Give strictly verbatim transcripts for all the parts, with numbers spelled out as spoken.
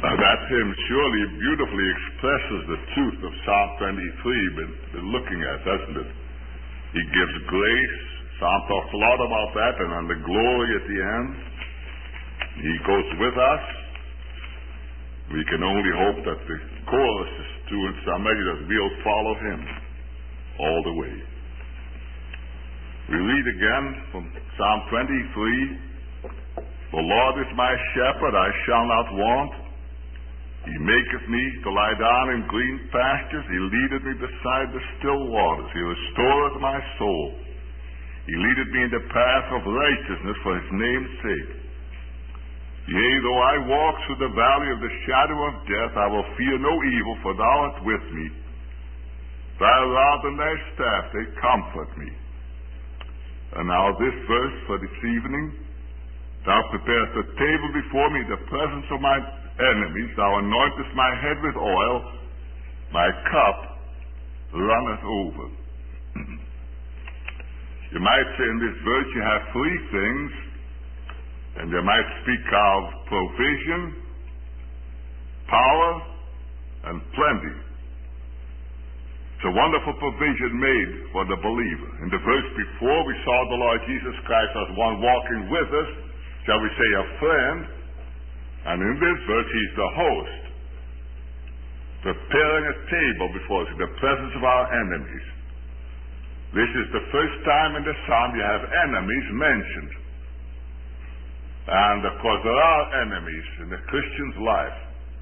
That hymn surely beautifully expresses the truth of Psalm twenty-three we've been looking at, doesn't it? He gives grace. Psalm talks a lot about that, and on the glory at the end. He goes with us. We can only hope that the chorus is true in some measure, that we'll follow him all the way. We read again from Psalm twenty-three, "The Lord is my shepherd, I shall not want. He maketh me to lie down in green pastures. He leadeth me beside the still waters. He restoreth my soul. He leadeth me in the path of righteousness for his name's sake. Yea, though I walk through the valley of the shadow of death, I will fear no evil, for thou art with me. Thy rod and thy staff, they comfort me." And now this verse for this evening. "Thou preparest a table before me in the presence of my enemies. Thou anointest my head with oil. My cup runneth over." You might say in this verse you have three things, and you might speak of provision, power, and plenty. It's a wonderful provision made for the believer. In the verse before, we saw the Lord Jesus Christ as one walking with us, shall we say a friend, and in this verse he's the host, preparing a table before us in the presence of our enemies. This is the first time in the psalm you have enemies mentioned. And of course there are enemies in the Christian's life.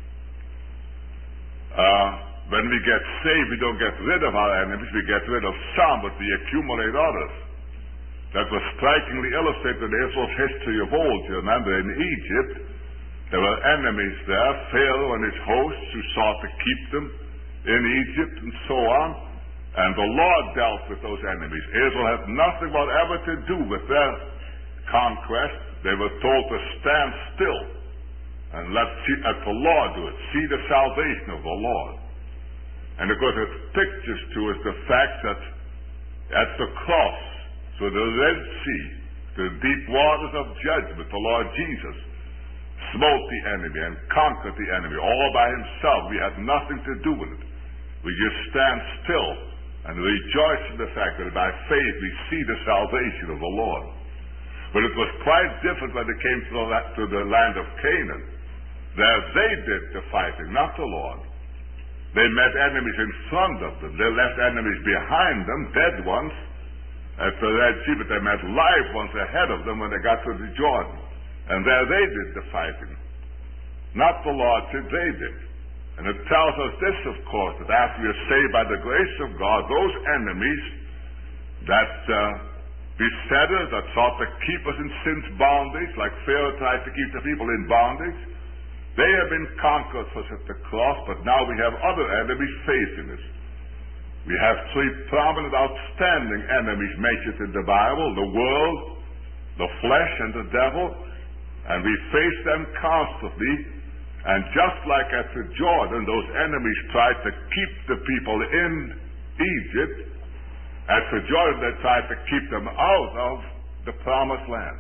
Uh, when we get saved, we don't get rid of our enemies, we get rid of some, but we accumulate others. That was strikingly illustrated in Israel's history of old. You remember in Egypt, there were enemies there, Pharaoh and his hosts, who sought to keep them in Egypt and so on. And the Lord dealt with those enemies. Israel had nothing whatever to do with their conquest. They were told to stand still and let, see, let the Lord do it. See the salvation of the Lord. And of course it pictures to us the fact that at the cross, through the Red Sea, the deep waters of judgment, the Lord Jesus smote the enemy and conquered the enemy all by himself. We had nothing to do with it. We just stand still and rejoice in the fact that by faith we see the salvation of the Lord. But it was quite different when they came to the, to the land of Canaan. There they did the fighting, not the Lord. They met enemies in front of them. They left enemies behind them, dead ones, at the Red Sea, but they met live ones ahead of them when they got to the Jordan. And there they did the fighting. Not the Lord did, they did. And it tells us this, of course, that after we are saved by the grace of God, those enemies that uh, beset us, that sought to keep us in sin's bondage, like Pharaoh tried to keep the people in bondage, they have been conquered for us at the cross, but now we have other enemies facing us. We have three prominent, outstanding enemies mentioned in the Bible: the world, the flesh, and the devil. And we face them constantly. And just like at the Jordan, those enemies tried to keep the people in Egypt. At the Jordan, they tried to keep them out of the promised land.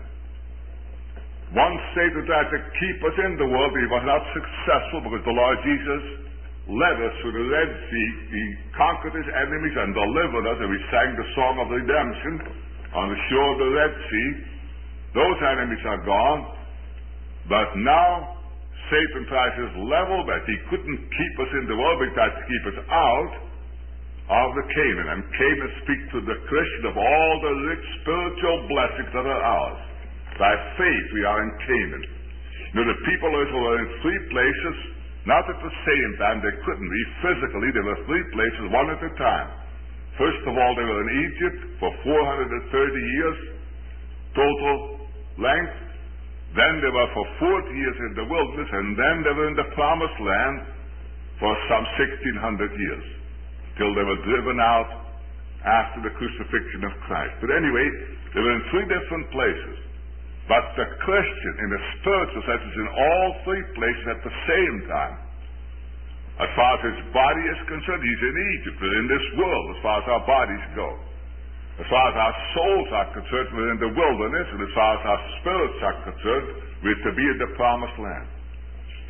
Once Satan tried to keep us in the world, but he was not successful, because the Lord Jesus led us through the Red Sea. He conquered his enemies and delivered us, and we sang the song of redemption on the shore of the Red Sea. Those enemies are gone. But now Satan tries his level best. He couldn't keep us in the world, but he tried to keep us out of the Canaan. And Canaan speaks to the Christian of all the rich spiritual blessings that are ours. By faith we are in Canaan. You know, the people of Israel were in three places, not at the same time. They couldn't be physically. There were three places, one at a time. First of all, they were in Egypt for four hundred thirty years, total length. Then they were for forty years in the wilderness, and then they were in the promised land for some sixteen hundred years, till they were driven out after the crucifixion of Christ. But anyway, they were in three different places. But the Christian, in a spiritual sense, is in all three places at the same time. As far as his body is concerned, he's in Egypt. We're in this world as far as our bodies go. As far as our souls are concerned, we're in the wilderness, and as far as our spirits are concerned, we're to be in the promised land.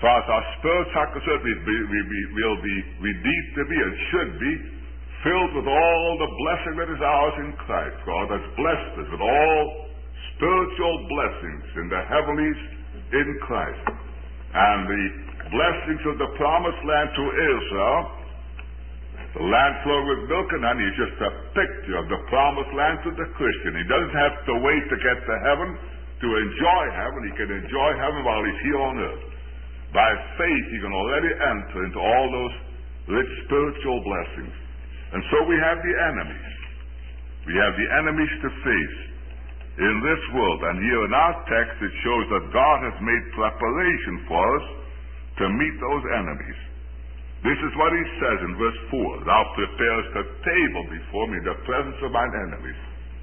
For as our spirits are concerned, we, we, we, we will be, we need to be and should be filled with all the blessing that is ours in Christ. God has blessed us with all spiritual blessings in the heavenlies in Christ. And the blessings of the promised land to Israel, the land flowing with milk and honey, is just a picture of the promised land to the Christian. He doesn't have to wait to get to heaven to enjoy heaven. He can enjoy heaven while he's here on earth. By faith, he can already enter into all those rich spiritual blessings. And so we have the enemies. We have the enemies to face in this world. And here in our text, it shows that God has made preparation for us to meet those enemies. This is what he says in verse four. Thou preparest a table before me in the presence of mine enemies.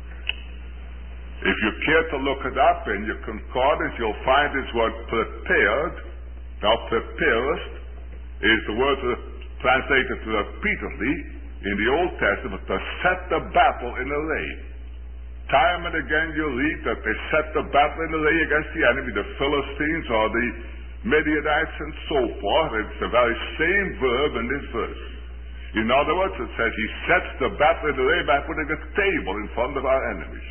If you care to look it up in your concordance, you'll find this word prepared. Thou preparest is the word translated repeatedly in the Old Testament to set the battle in array. Time and again you read that they set the battle in array against the enemy, the Philistines or the Midianites and so forth. It's the very same verb in this verse. In other words, it says he sets the battle in array by putting a table in front of our enemies.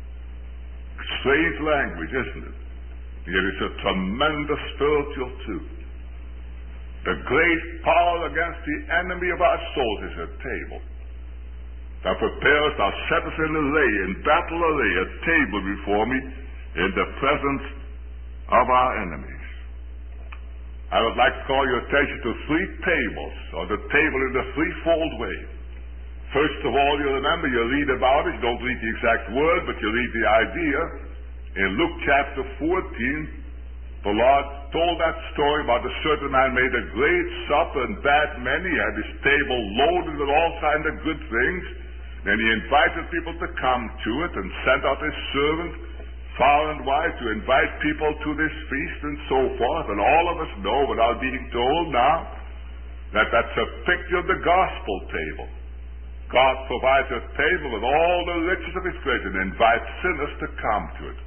Strange language, isn't it? Yet it's a tremendous spiritual truth. The great power against the enemy of our souls is a table. Thou preparest, thou settest in array, in battle array, a table before me in the presence of our enemies. I would like to call your attention to three tables, or the table in the threefold way. First of all, you remember, you read about it, you don't read the exact word, but you read the idea. In Luke chapter fourteen, the Lord told that story about a certain man made a great supper and bade many. He had his table loaded with all kinds of good things. Then he invited people to come to it and sent out his servant far and wide to invite people to this feast and so forth. And all of us know, without being told now, that that's a picture of the gospel table. God provides a table with all the riches of his grace and invites sinners to come to it.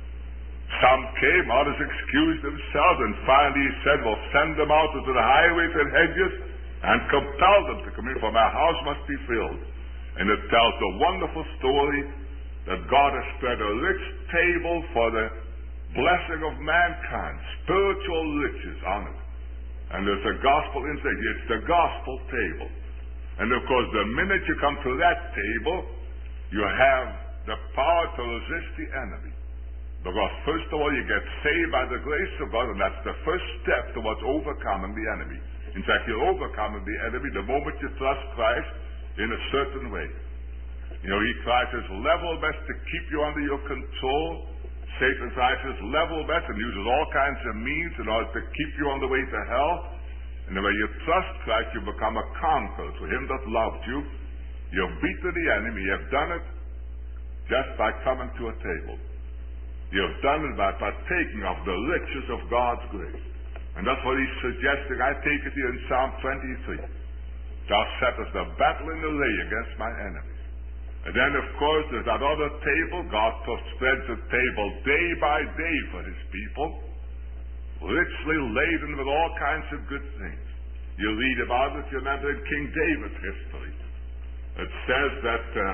Some came, others excused themselves, and finally he said, well, send them out into the highways and hedges and compel them to come in, for my house must be filled. And it tells a wonderful story that God has spread a rich table for the blessing of mankind, spiritual riches on it. And there's a gospel inside. It's the gospel table. And of course, the minute you come to that table, you have the power to resist the enemy. Because first of all, you get saved by the grace of God, and that's the first step towards overcoming the enemy. In fact, you're overcoming the enemy the moment you trust Christ in a certain way. You know, he tries his level best to keep you under your control. Satan tries his level best and uses all kinds of means in order to keep you on the way to hell. And when you trust Christ, you become a conqueror. To him that loved you, you've beaten the enemy. You've done it just by coming to a table. You've done it by partaking of the riches of God's grace. And that's what he's suggesting. I take it here in Psalm twenty-three. Thou settest the battle in array against my enemies. And then, of course, there's that other table. God spreads a table day by day for his people, richly laden with all kinds of good things. You read about it, you remember, in King David's history. It says that uh,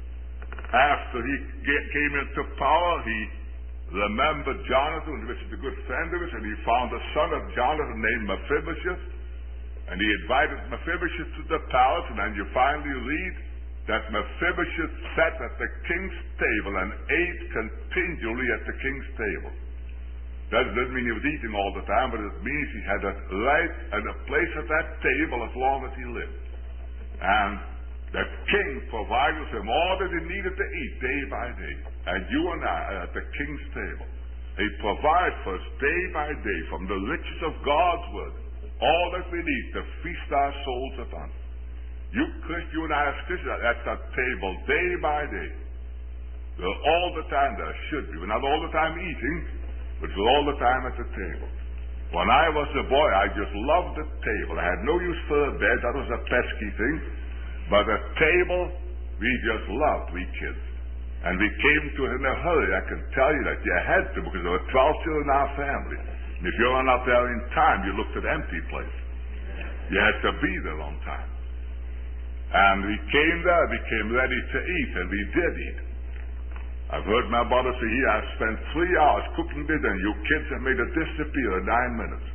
after he get, came into power, he remembered Jonathan, which is a good friend of his, and he found a son of Jonathan named Mephibosheth, and he invited Mephibosheth to the palace, and then you finally read that Mephibosheth sat at the king's table and ate continually at the king's table. That doesn't mean he was eating all the time, but it means he had a right and a place at that table as long as he lived. And the king provided him all that he needed to eat day by day. And you and I are at the king's table. He provides for us day by day from the riches of God's word all that we need to feast our souls upon. You Christians, you and I as Christians are at that table day by day. We're all the time there should be. We're not all the time eating, but we're all the time at the table. When I was a boy, I just loved the table. I had no use for a bed. That was a pesky thing. But a table, we just loved, we kids. And we came to it in a hurry. I can tell you that you had to, because there were twelve children in our family. If you're not there in time, you looked at an empty place. You had to be there on time. And we came there, we came ready to eat, and we did eat. I've heard my brother say, here, I've spent three hours cooking dinner, and you kids have made it disappear in nine minutes.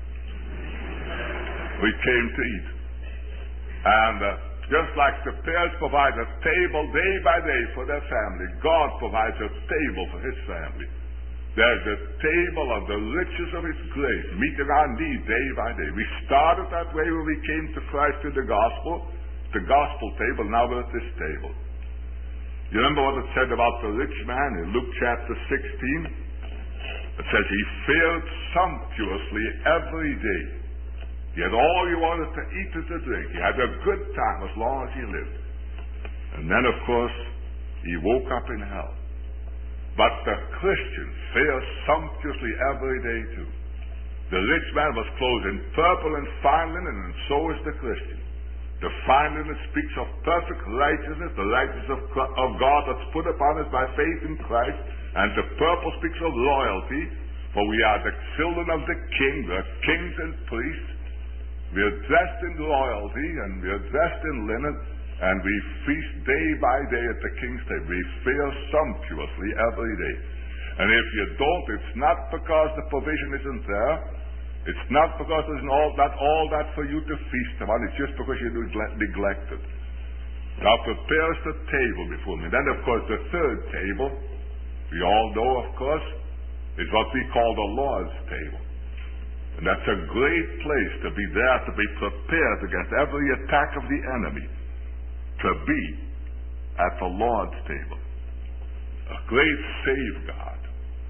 We came to eat. And uh, just like the parents provide a table day by day for their family, God provides a table for his family. There's a table of the riches of his grace, meeting our need day by day. We started that way when we came to Christ through the gospel, the gospel table, now we're at this table. You remember what it said about the rich man in Luke chapter sixteen? It says he fared sumptuously every day. He had all he wanted to eat and to drink. He had a good time as long as he lived. And then, of course, he woke up in hell. But the Christian fares sumptuously every day too. The rich man was clothed in purple and fine linen, and so is the Christian. The fine linen speaks of perfect righteousness, the righteousness of, of God that's put upon us by faith in Christ, and the purple speaks of loyalty, for we are the children of the King, we are kings and priests. We are dressed in loyalty, and we are dressed in linen, and we feast day by day at the King's table. We fare sumptuously every day. And if you don't, it's not because the provision isn't there. It's not because there's all that, all that for you to feast upon. It's just because you neglected. Now prepares the table before me. Then, of course, the third table, we all know, of course, is what we call the Lord's table. And that's a great place to be there, to be prepared against every attack of the enemy. To be at the Lord's table. A great safeguard.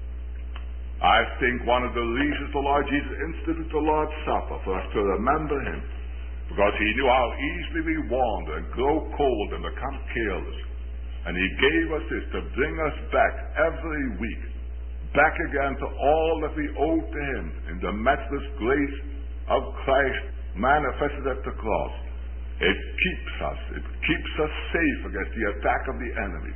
I think one of the reasons the Lord Jesus instituted the Lord's Supper, for us to remember him, because he knew how easily we wander and grow cold and become careless. And he gave us this to bring us back every week, back again to all that we owe to him in the matchless grace of Christ manifested at the cross. It keeps us, it keeps us safe against the attack of the enemy.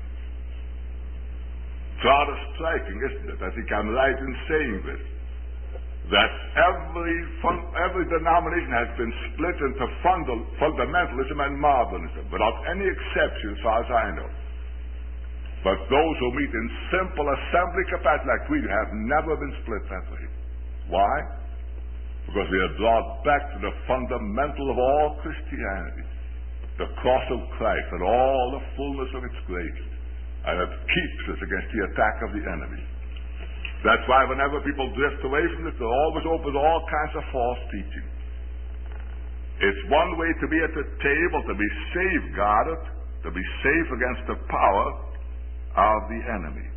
It's rather striking, isn't it, that he can write in saying this, that every every denomination has been split into fundal, fundamentalism and Marvinism, without any exception as far as I know. But those who meet in simple assembly capacity like we do have never been split that way. Why? Because we are brought back to the fundamental of all Christianity, the cross of Christ and all the fullness of its grace. And it keeps us against the attack of the enemy. That's why whenever people drift away from it, they're always open to all kinds of false teaching. It's one way to be at the table, to be safeguarded, to be safe against the power of the enemy.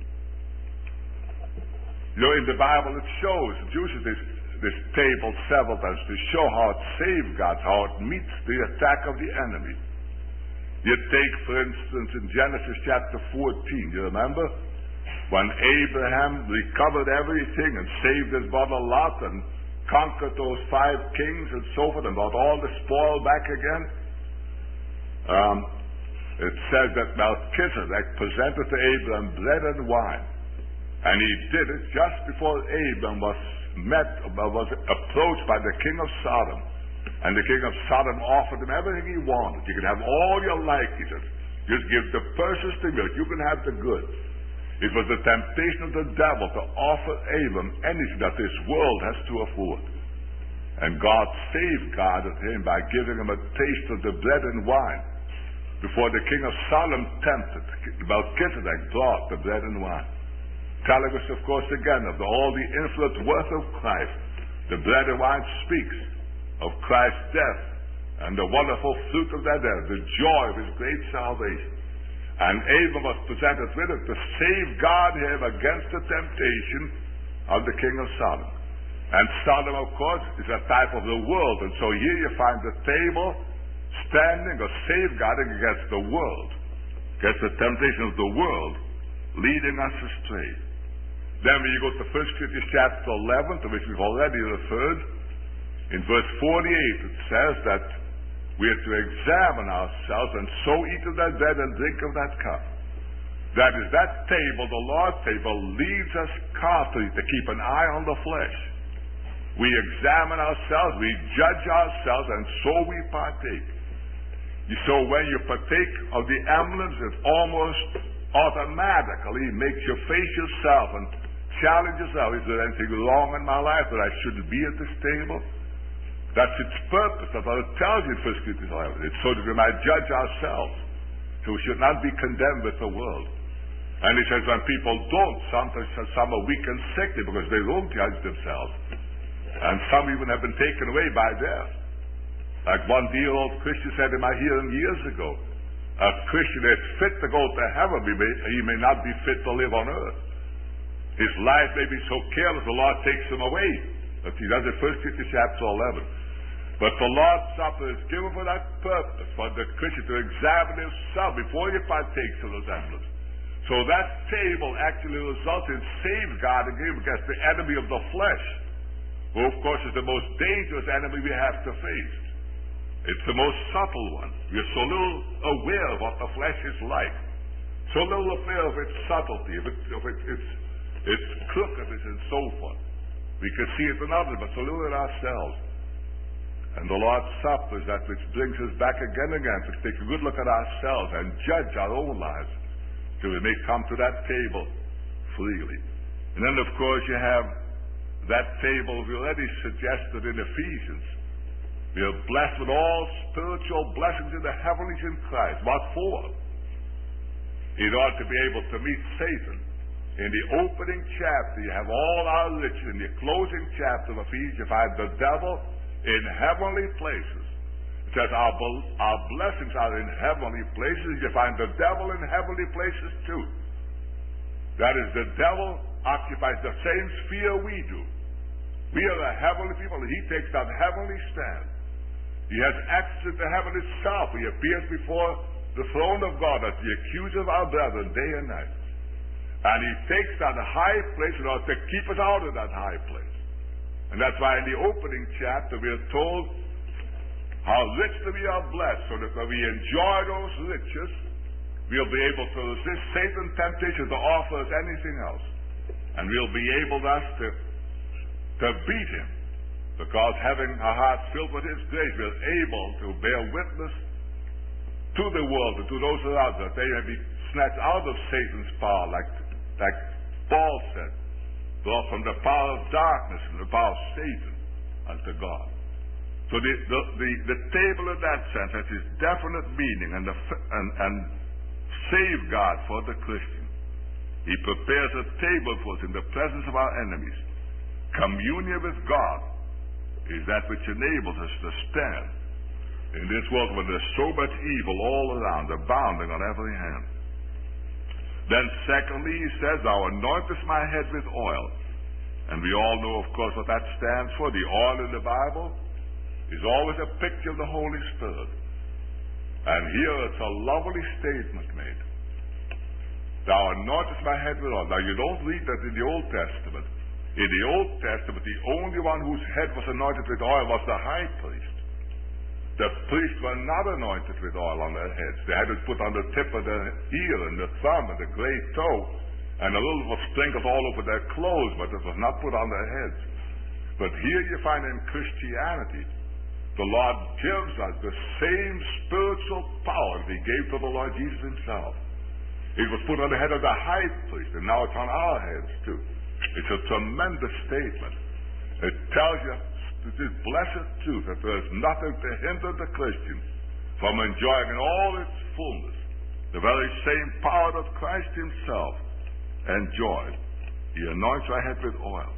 You know, in the Bible it shows, it uses this, this table several times to show how it safeguards, how it meets the attack of the enemy. You take, for instance, in Genesis chapter fourteen, you remember? When Abraham recovered everything and saved his brother Lot and conquered those five kings and so forth and brought all the spoil back again. Um, it says that Melchizedek presented to Abraham bread and wine. And he did it just before Abraham was met, was approached by the king of Sodom. And the king of Sodom offered him everything he wanted. You can have all your life, he said. Just give the purses to me, you can have the goods. It was the temptation of the devil to offer Abram anything that this world has to afford. And God safeguarded him by giving him a taste of the bread and wine. Before the king of Sodom tempted, Melchizedek brought the bread and wine. Telling us, of course, again, of the, all the infinite worth of Christ. The bread and wine speaks of Christ's death and the wonderful fruit of that death, the joy of his great salvation. And Abram was presented with it to safeguard him against the temptation of the king of Sodom. And Sodom, of course, is a type of the world. And so here you find the table standing or safeguarding against the world, against the temptation of the world, leading us astray. Then when you go to First Corinthians chapter eleven, to which we've already referred, in verse forty-eight it says that we are to examine ourselves and so eat of that bread and drink of that cup. That is, that table, the Lord's table, leads us constantly to keep an eye on the flesh. We examine ourselves, we judge ourselves, and so we partake. So when you partake of the emblems, it almost automatically makes you face yourself and challenge yourself. Is there anything wrong in my life that I shouldn't be at this table? That's its purpose. That's what it tells you in First Corinthians eleven. It's so that we might judge ourselves. So we should not be condemned with the world. And he says when people don't, sometimes some are weak and sickly because they don't judge themselves. And some even have been taken away by death. Like one dear old Christian said in my hearing years ago, a Christian is fit to go to heaven, he may, he may not be fit to live on earth. His life may be so careless, the Lord takes him away. But he does it First Corinthians chapter eleven. But the Lord's Supper is given for that purpose, for the Christian to examine himself before he partakes of those emblems. So that table actually results in safeguarding him against the enemy of the flesh, who of course is the most dangerous enemy we have to face. It's the most subtle one. We're so little aware of what the flesh is like, so little aware of its subtlety, of, it, of it, its, its crookedness and so forth. We can see it in others, but so little in ourselves. And the Lord's Supper is that which brings us back again and again to take a good look at ourselves and judge our own lives, till we may come to that table freely. And then, of course, you have that table we already suggested in Ephesians. We are blessed with all spiritual blessings in the heavenlies in Christ. What for? In order to be able to meet Satan. In the opening chapter, you have all our riches. In the closing chapter of Ephesians, you find the devil in heavenly places. It says our, our blessings are in heavenly places. You find the devil in heavenly places too. That is, the devil occupies the same sphere we do. We are the heavenly people, and he takes that heavenly stand. He has access to heaven itself. He appears before the throne of God as the accuser of our brethren day and night. And he takes that high place in order to keep us out of that high place. And that's why in the opening chapter we are told how richly we are blessed, so that when we enjoy those riches, we'll be able to resist Satan's temptation to offer us anything else. And we'll be able thus to, to beat him. Because having our hearts filled with his grace, we're able to bear witness to the world and to those around us, that they may be snatched out of Satan's power, like, like Paul said, brought from the power of darkness and the power of Satan unto God. So the, the, the, the table in that sense has its definite meaning and, the, and, and safeguard for the Christian. He prepares a table for us in the presence of our enemies. Communion with God is that which enables us to stand in this world when there's so much evil all around, abounding on every hand. Then secondly, he says, thou anointest my head with oil. And we all know, of course, what that stands for. The oil in the Bible is always a picture of the Holy Spirit. And here it's a lovely statement made. Thou anointest my head with oil. Now you don't read that in the Old Testament. In the Old Testament, the only one whose head was anointed with oil was the high priest. The priests were not anointed with oil on their heads. They had it put on the tip of the ear and the thumb and the great toe, and a little was sprinkled all over their clothes, but it was not put on their heads. But here you find in Christianity, the Lord gives us the same spiritual power that he gave to the Lord Jesus himself. It was put on the head of the high priest, and now it's on our heads too. It's a tremendous statement. It tells you this blessed truth that there is nothing to hinder the Christian from enjoying in all its fullness the very same power that Christ himself enjoyed. He anoints our head with oil.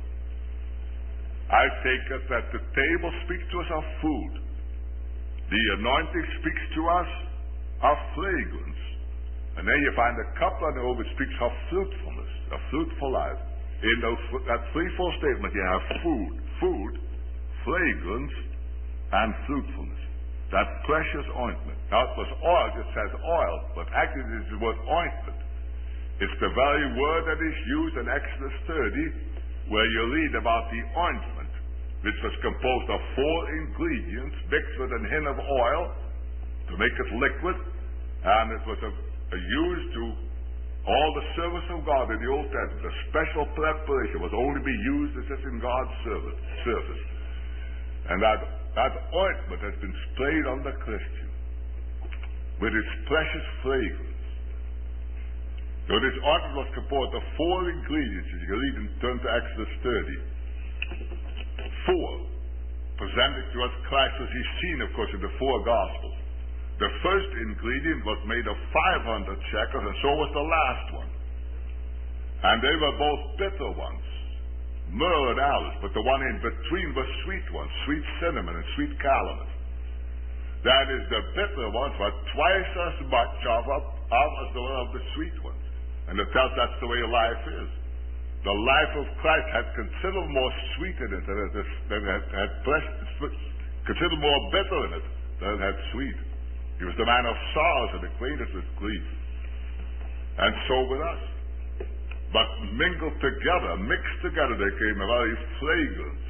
I take it that the table speaks to us of food. The anointing speaks to us of fragrance. And then you find the cup on the over speaks of fruitfulness, of fruitful life. In those, that threefold statement, you have food, food, fragrance, and fruitfulness. That precious ointment. Now it was oil, it says oil, but actually it is the word ointment. It's the very word that is used in Exodus thirty, where you read about the ointment, which was composed of four ingredients mixed with a hint of oil to make it liquid, and it was a, a used to All the service of God in the Old Testament, the special preparation, was only be used as if in God's service. service. And that, that ointment has been sprayed on the Christian with its precious fragrance. So this ointment was composed of four ingredients. As you can read and turn to Exodus thirty. Four, presented to us Christ as he's seen, of course, in the four Gospels. The first ingredient was made of five hundred shekels, and so was the last one. And they were both bitter ones, myrrh and aloes, but the one in between was sweet ones, sweet cinnamon and sweet calamus. That is, the bitter ones were twice as much of, of as the one of the sweet ones. And it tells that's the way life is. The life of Christ had considerable more sweet in it than it, than it had, had precious, considerable more bitter in it than it had sweet. He was the man of sorrows and acquainted with grief. And so with us. But mingled together, mixed together, they came a very fragrance,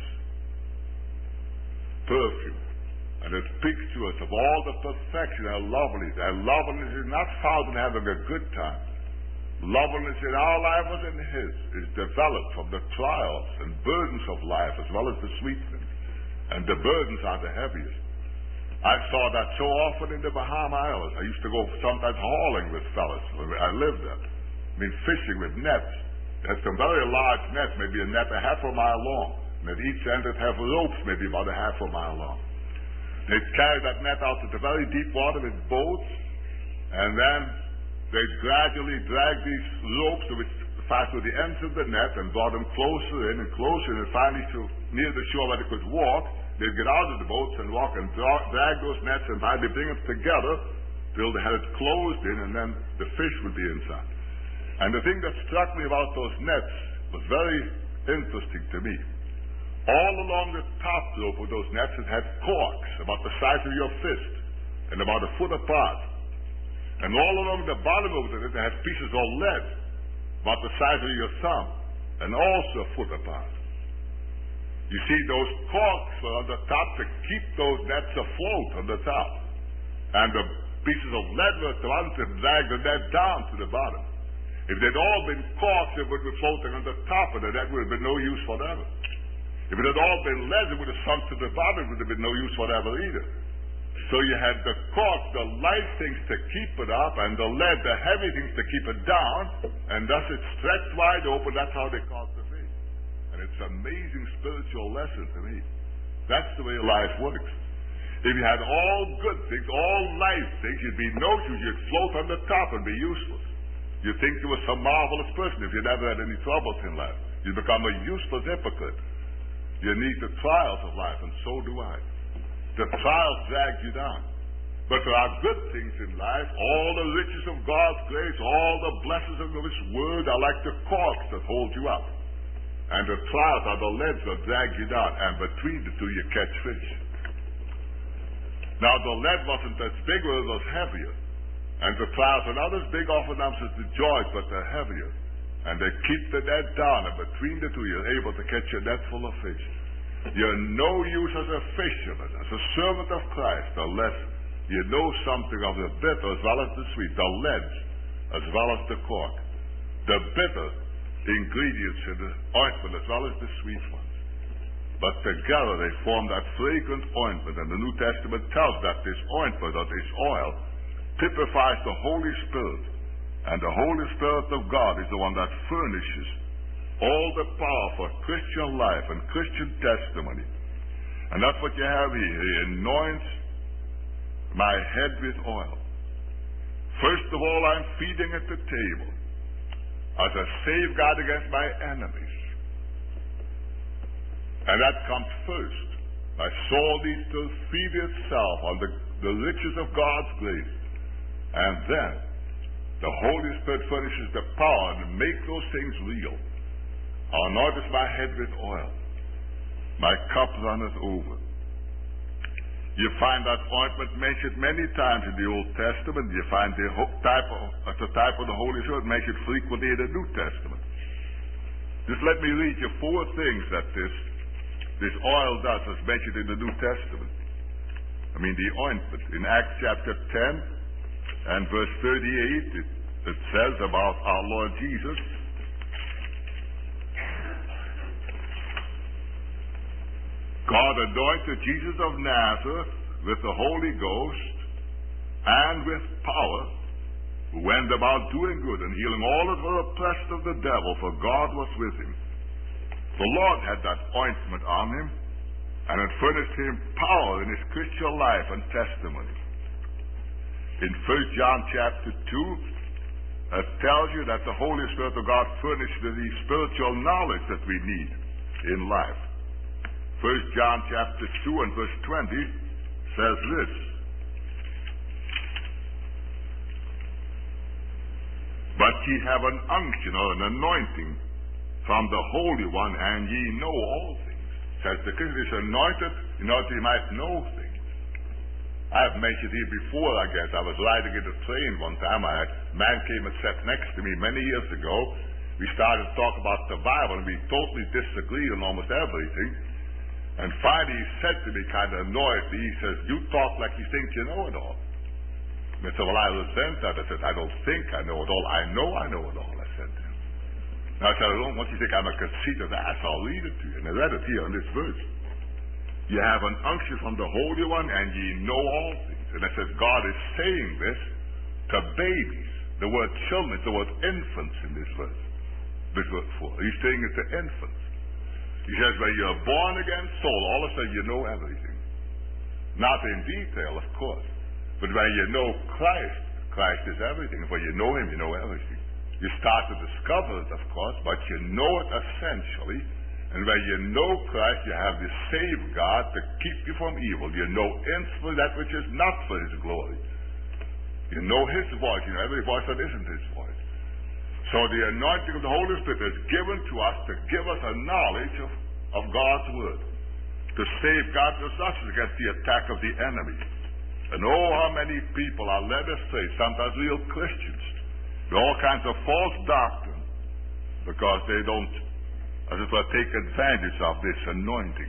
perfume. And it speaks to us of all the perfection and loveliness. And loveliness is not found in having a good time. Loveliness in our life as in his is developed from the trials and burdens of life as well as the sweet things. And the burdens are the heaviest. I saw that so often in the Bahama Islands. I used to go sometimes hauling with fellas. I lived there. I mean, fishing with nets. There's some very large nets, maybe a net a half a mile long. And at each end it have ropes maybe about a half a mile long. They'd carry that net out to the very deep water with boats, and then they'd gradually drag these ropes which fast to the ends of the net and draw them closer in and closer, and finally to near the shore where they could walk. They'd get out of the boats and walk and draw, drag those nets and finally bring them together till they had it closed in, and then the fish would be inside. And the thing that struck me about those nets was very interesting to me. All along the top rope of those nets it had corks about the size of your fist and about a foot apart. And all along the bottom of it it had pieces of lead about the size of your thumb and also a foot apart. You see, those corks were on the top to keep those nets afloat on the top. And the pieces of lead were the ones that dragged the net down to the bottom. If they'd all been corks, it would be floating on the top, and the net would have been no use whatever. If it had all been lead, it would have sunk to the bottom, it would have been no use whatever either. So you had the cork, the light things to keep it up, and the lead, the heavy things to keep it down, and thus it stretched wide open. That's how they caught the fish. And it's an amazing spiritual lesson to me. That's the way life works. If you had all good things, all life things, you'd be no use. You'd float on the top and be useless. You'd think you were some marvelous person if you never had any troubles in life. You'd become a useless hypocrite. You need the trials of life, and so do I. The trials drag you down. But there are good things in life. All the riches of God's grace, all the blessings of His word are like the corks that hold you up. And the trials are the leads that drag you down, and between the two you catch fish. Now the lead wasn't as big, but it was heavier. And the trials are not as big oftentimes as the joys, but they're heavier. And they keep the net down, and between the two you're able to catch a net full of fish. You're no use as a fisherman, as a servant of Christ, unless you know something of the bitter as well as the sweet, the leads as well as the cork, the bitter ingredients in the ointment as well as the sweet ones. But together they form that fragrant ointment, and the New Testament tells that this ointment, or this oil, typifies the Holy Spirit. And the Holy Spirit of God is the one that furnishes all the power for Christian life and Christian testimony. And that's what you have here. He anoints my head with oil. First of all, I'm feeding at the table as a safeguard against my enemies. And that comes first. My soul needs to feed itself on the, the riches of God's grace. And then the Holy Spirit furnishes the power to make those things real. I'll anoint my head with oil. My cup runneth over. You find that ointment mentioned many times in the Old Testament. You find the type of, uh, the type of the Holy Spirit mentioned frequently in the New Testament. Just let me read you four things that this, this oil does as mentioned in the New Testament. I mean the ointment. In Acts chapter ten and verse thirty-eight, it it says about our Lord Jesus, God anointed Jesus of Nazareth with the Holy Ghost and with power, who went about doing good and healing all that were oppressed of the devil, for God was with him. The Lord had that ointment on him, and it furnished him power in his Christian life and testimony. In First John chapter two, it tells you that the Holy Spirit of God furnished the spiritual knowledge that we need in life. First John chapter two and verse twenty says this: But ye have an unction or an anointing from the Holy One, and ye know all things. Says the Christian is anointed in order that he might know things. I have mentioned here before, I guess. I was riding in a train one time. A man came and sat next to me many years ago. We started to talk about the Bible, and we totally disagreed on almost everything. And finally he said to me, kind of annoyed me, he says, "You talk like you think you know it all." And I said, "Well, I resent that." I said, "I don't think I know it all. I know I know it all," I said to him. Now I said, "I don't want you to think I'm a conceited ass. I'll read it to you." And I read it here in this verse. You have an unction from the Holy One, and ye know all things. And it says God is saying this to babies. The word children is the word infants in this verse. This verse four. He's saying it to infants. He says, when you're a born again soul, all of a sudden you know everything. Not in detail, of course. But when you know Christ, Christ is everything. When you know Him, you know everything. You start to discover it, of course, but you know it essentially. And when you know Christ, you have the safeguard to keep you from evil. You know instantly that which is not for His glory. You know His voice. You know every voice that isn't His voice. So the anointing of the Holy Spirit is given to us to give us a knowledge of, of God's Word, to safeguard us against the attack of the enemy. And oh, how many people are led astray, sometimes real Christians, with all kinds of false doctrine, because they don't, as it were, take advantage of this anointing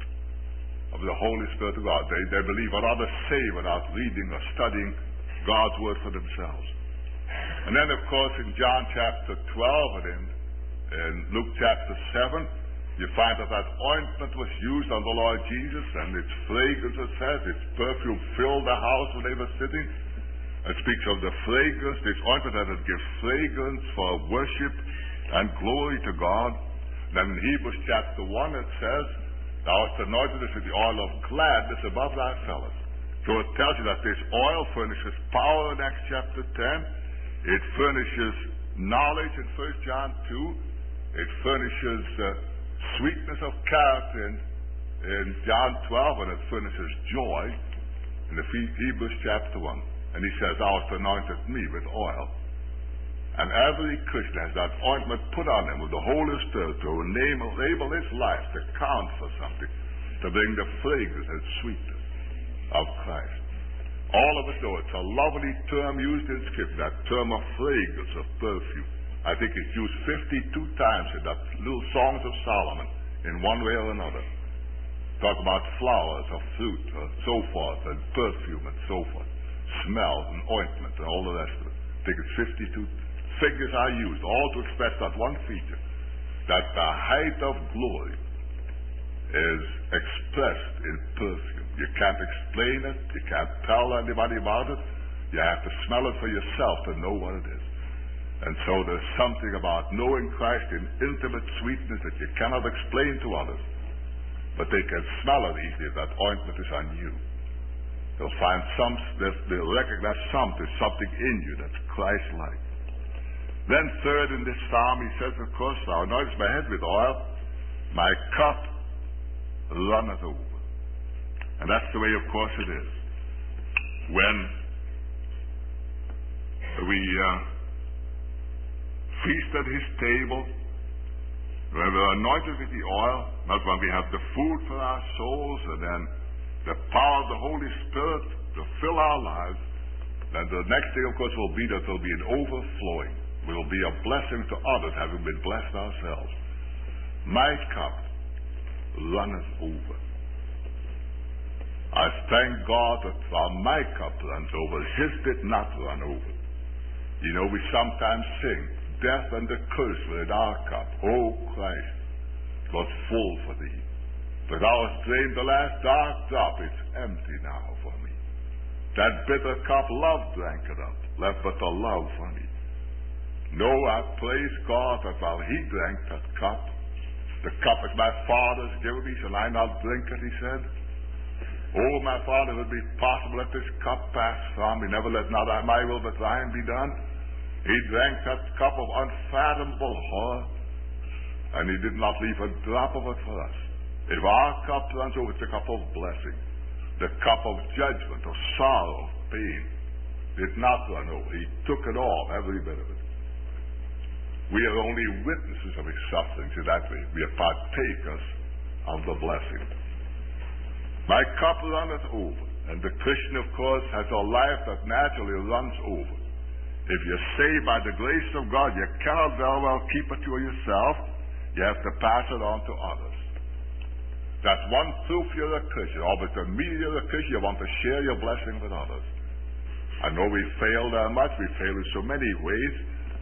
of the Holy Spirit of God. They, they believe what others say without reading or studying God's Word for themselves. And then, of course, in John chapter twelve and in, in Luke chapter seven, you find that that ointment was used on the Lord Jesus, and its fragrance, it says, its perfume filled the house where they were sitting. It speaks of the fragrance, this ointment that it gives fragrance for worship and glory to God. Then in Hebrews chapter one it says, Thou hast anointed us with the oil of gladness above thy fellows. So it tells you that this oil furnishes power in Acts chapter ten. It furnishes knowledge in First John two. It furnishes uh, sweetness of character in, in John twelve, and it furnishes joy in the Hebrews chapter one. And he says, Thou hast anointed me with oil. And every Christian has that ointment put on him with the Holy Spirit to enable, enable his life to count for something, to bring the fragrance and sweetness of Christ. All of us know it's a lovely term used in Scripture, that term of fragrance, of perfume. I think it's used fifty-two times in that little Songs of Solomon, in one way or another. Talk about flowers or fruit or so forth, and perfume and so forth, smells and ointment and all the rest of it. I think it's fifty-two figures are used, all to express that one feature, that the height of glory is expressed in perfume. You can't explain it, you can't tell anybody about it, you have to smell it for yourself to know what it is. And so there's something about knowing Christ in intimate sweetness that you cannot explain to others, but they can smell it easily if that ointment is on you. They'll find some, they'll recognize some, there's something in you that's Christ-like. Then third in this psalm, he says, of course, Thou anointest my head with oil, my cup runneth over. And that's the way, of course, it is. When we uh, feast at His table, when we're anointed with the oil, not when we have the food for our souls, and then the power of the Holy Spirit to fill our lives, then the next thing, of course, will be that there will be an overflowing. We will be a blessing to others, having been blessed ourselves. My cup runneth over. I thank God that while my cup runs over, His did not run over. You know, we sometimes sing, death and the curse were in our cup. Oh, Christ, it was full for thee. But thou hast drained the last dark drop. It's empty now for me. That bitter cup love drank it up, left but the love for me. No, I praise God that while he drank that cup, the cup that my father's given me, shall I not drink it, he said. Oh, my Father, if it be possible, let this cup pass from me. Never let not my will but thine be done. He drank that cup of unfathomable horror, and he did not leave a drop of it for us. If our cup runs over, it's a cup of blessing. The cup of judgment, of sorrow, of pain, did not run over. He took it all, every bit of it. We are only witnesses of his sufferings in that way. We are partakers of the blessing. My cup runneth over. And the Christian, of course, has a life that naturally runs over. If you're saved by the grace of God, you cannot very well keep it to yourself. You have to pass it on to others. That's one proof you're a Christian. Or if immediately you're a Christian, you want to share your blessing with others. I know we fail that much. We fail in so many ways.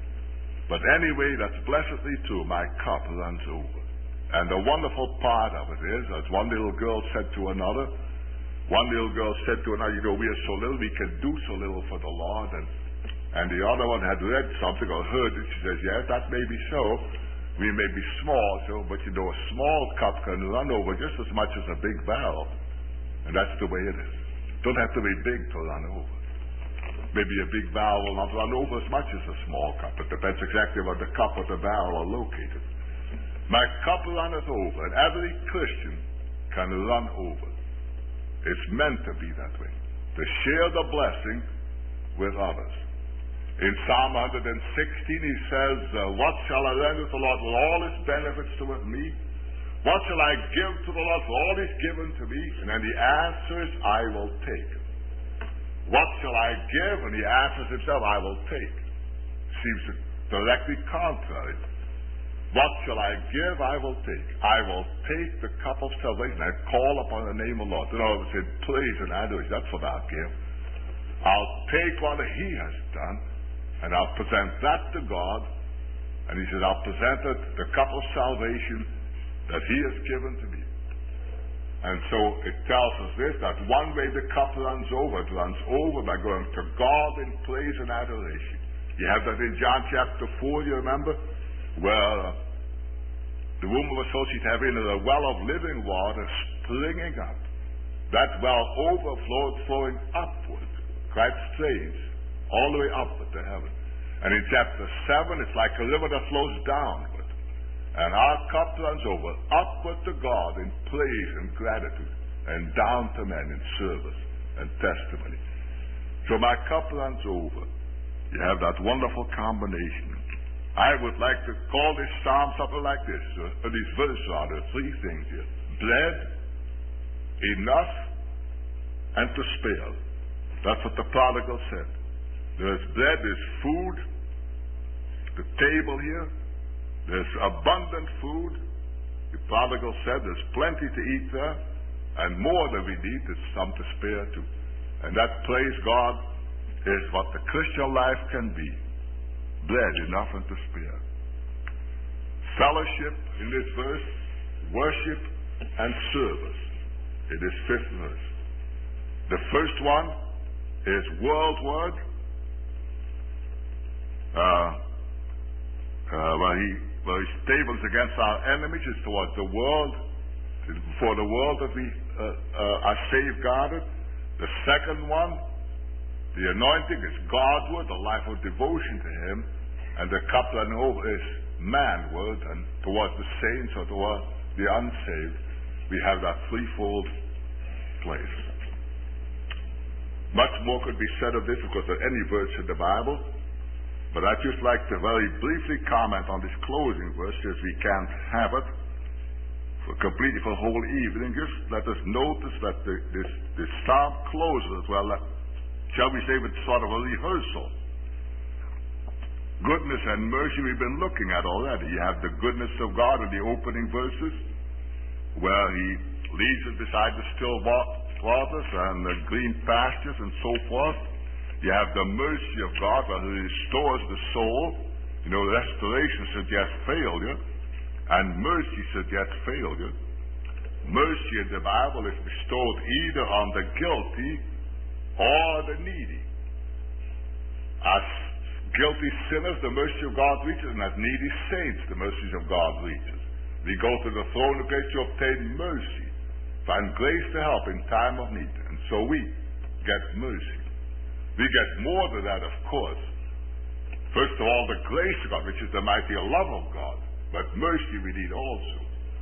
But anyway, that's blessedly true. My cup runs over. And the wonderful part of it is, as one little girl said to another, one little girl said to another, you know, we are so little, we can do so little for the Lord. And, and the other one had read something or heard it. She says, yes, that may be so. We may be small, so, but you know, a small cup can run over just as much as a big barrel. And that's the way it is. Don't have to be big to run over. Maybe a big barrel will not run over as much as a small cup. It depends exactly where the cup or the barrel are located. My cup runneth over, and every Christian can run over. It's meant to be that way. To share the blessing with others. In Psalm one sixteen he says, uh, what shall I render to the Lord with all his benefits toward me? What shall I give to the Lord for all he's given to me? And then he answers, I will take it. What shall I give? And he answers himself, I will take. Seems directly contrary. What shall I give? I will take. I will take the cup of salvation and call upon the name of the Lord. In other words, in praise and adoration. That's what I'll give. I'll take what he has done, and I'll present that to God. And he says, I'll present it, the cup of salvation that he has given to me. And so it tells us this, that one way the cup runs over, it runs over by going to God in praise and adoration. You have that in John chapter four, you remember? Where uh, the woman was told she'd have in a well of living water springing up. That well overflowed, flowing upward, quite strange, all the way upward to heaven. And in chapter seven, it's like a river that flows downward. And our cup runs over, upward to God in praise and gratitude, and down to men in service and testimony. So my cup runs over. You have that wonderful combination. I would like to call this psalm something like this, or these verses are there, three things here. Bread, enough, and to spare. That's what the prodigal said. There's bread, there's food, the table here, there's abundant food. The prodigal said there's plenty to eat there, and more than we need, there's some to spare too. And that, praise God, is what the Christian life can be. Bread, enough and to spare. Fellowship in this verse, worship and service in this fifth verse. The first one is worldward, uh, uh, where he where he stables against our enemies is towards the world, for the world that we uh, uh, are safeguarded. The second one, the anointing, is Godward, a life of devotion to him, and the cup running over is manward, and towards the saints or towards the unsaved, we have that threefold place. Much more could be said of this, because there are any verse in the Bible, but I'd just like to very briefly comment on this closing verse, because we can't have it for completely for the whole evening. Just let us notice that the, this, this psalm closes, well, uh, shall we say, with sort of a rehearsal. Goodness and mercy we've been looking at already. You have the goodness of God in the opening verses, where he leads us beside the still waters and the green pastures and so forth. You have the mercy of God, where He restores the soul. You know, restoration suggests failure, and mercy suggests failure. Mercy in the Bible is bestowed either on the guilty or the needy. As guilty sinners, the mercy of God reaches, and as needy saints, the mercy of God reaches. We go to the throne of grace to obtain mercy, find grace to help in time of need, and so we get mercy. We get more than that, of course. First of all, the grace of God, which is the mighty love of God, but mercy we need also.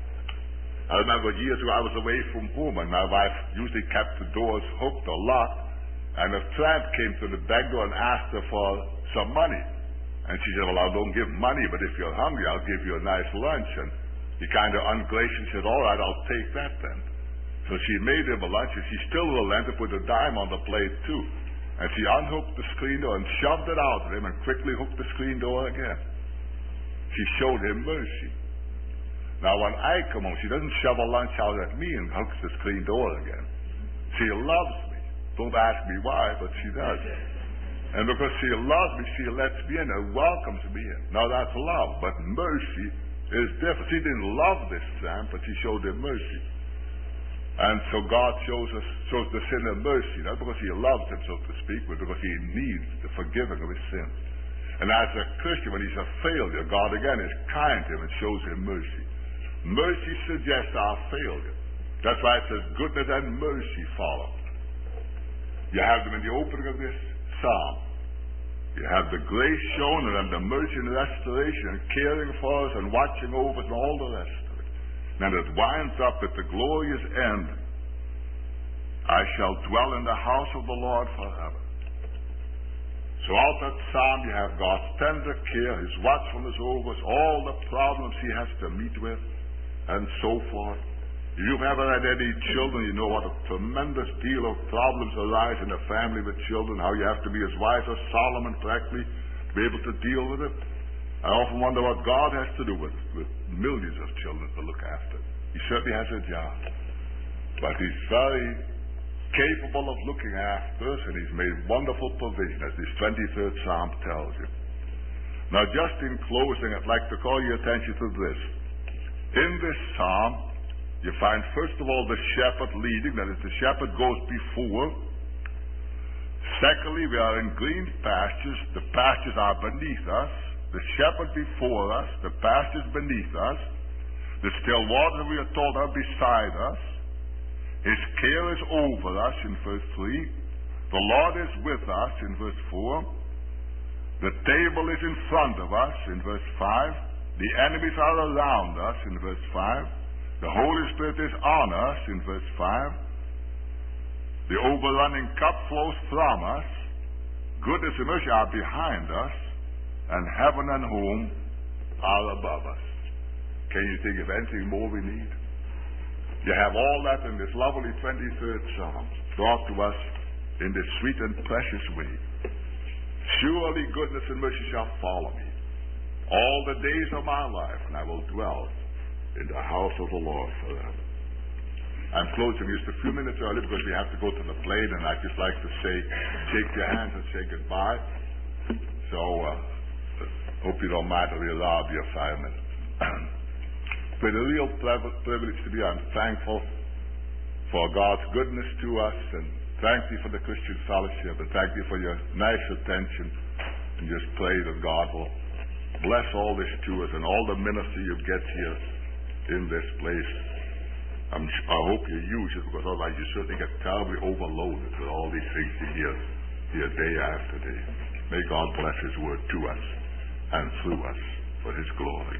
I remember years ago I was away from home, and my wife usually kept the doors hooked or locked, and a tramp came to the back door and asked her for some money. And she said, well, I don't give money, but if you're hungry, I'll give you a nice lunch. And he kind of ungracious said, all right, I'll take that then. So she made him a lunch, and she still relented, put a dime on the plate too. And she unhooked the screen door and shoved it out at him and quickly hooked the screen door again. She showed him mercy. Now when I come home, she doesn't shove a lunch out at me and hooks the screen door again. She loves me. Don't ask me why, but she does. And because she loves me, she lets me in and welcomes me in. Now that's love, but mercy is different. She didn't love this tramp, but she showed him mercy. And so God shows us shows the sinner mercy, not because He loves him, so to speak, but because he needs the forgiving of his sins. And as a Christian, when he's a failure, God again is kind to him and shows him mercy. Mercy suggests our failure. That's why it says goodness and mercy follow. You have them in the opening of this psalm. You have the grace shown, and then the mercy and restoration, and caring for us and watching over us and all the rest of it. And it winds up at the glorious end. I shall dwell in the house of the Lord forever. So out that psalm you have God's tender care, His watchfulness over us, all the problems He has to meet with, and so forth. If you've ever had any children, you know what a tremendous deal of problems arise in a family with children, how you have to be as wise as Solomon correctly to be able to deal with it. I often wonder what God has to do with, with millions of children to look after. He certainly has a job. But He's very capable of looking after us, and He's made wonderful provision, as this twenty-third Psalm tells you. Now, just in closing, I'd like to call your attention to this. In this Psalm, you find, first of all, the shepherd leading, that is, the shepherd goes before. Secondly, we are in green pastures. The pastures are beneath us. The shepherd before us. The pastures beneath us. The still waters, we are told, are beside us. His care is over us in verse three. The Lord is with us in verse four. The table is in front of us in verse five. The enemies are around us in verse five. The Holy Spirit is on us in verse five. The overrunning cup flows from us. Goodness and mercy are behind us. And heaven and home are above us. Can you think of anything more we need? You have all that in this lovely twenty-third Psalm, brought to us in this sweet and precious way. Surely goodness and mercy shall follow me all the days of my life, and I will dwell in the house of the Lord forever. I'm closing just a few minutes early because we have to go to the plane, and I'd just like to say, shake your hands and say goodbye. So, uh, hope you don't mind if we allow you five minutes. It's a real privilege to be. I'm thankful for God's goodness to us, and thank you for the Christian fellowship, and thank you for your nice attention, and just pray that God will bless all this to us and all the ministry you get here in this place. I'm, I hope you use it, because otherwise you certainly get terribly overloaded with all these things you hear here day after day. May God bless His word to us and through us for His glory.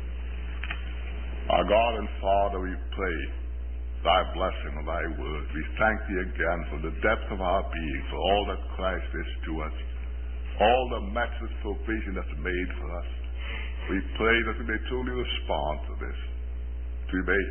Our God and Father, we pray Thy blessing of Thy word. We thank Thee again for the depth of our being, for all that Christ is to us, all the matchless provision that's made for us. We pray that we may truly respond to this. We may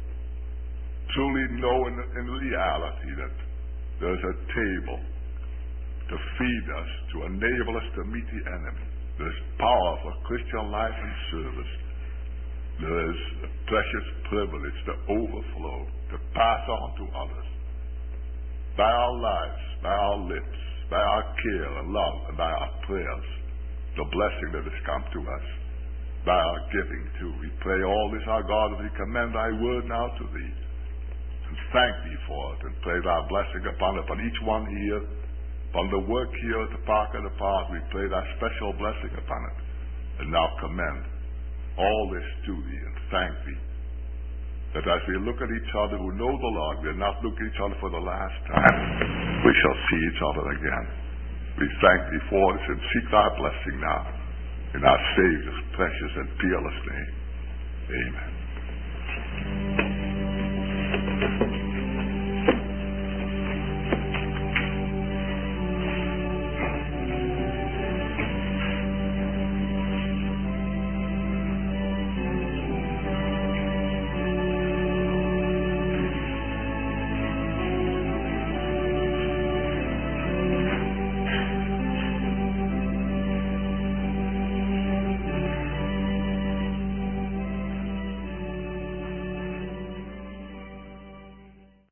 truly know in, in reality that there's a table to feed us, to enable us to meet the enemy. There's power for Christian life and service. There is a precious privilege to overflow, to pass on to others. By our lives, by our lips, by our care and love and by our prayers, the blessing that has come to us, by our giving too. We pray all this, our God, as we commend thy word now to thee, and thank thee for it, and pray thy blessing upon it, upon each one here, upon the work here at the Park of the Park. We pray thy special blessing upon it, and now commend all this to thee, and thank thee, that as we look at each other who know the Lord, we are not looking at each other for the last time. We shall see each other again. We thank thee for this and seek thy blessing now, in our Savior's precious and peerless name. Amen.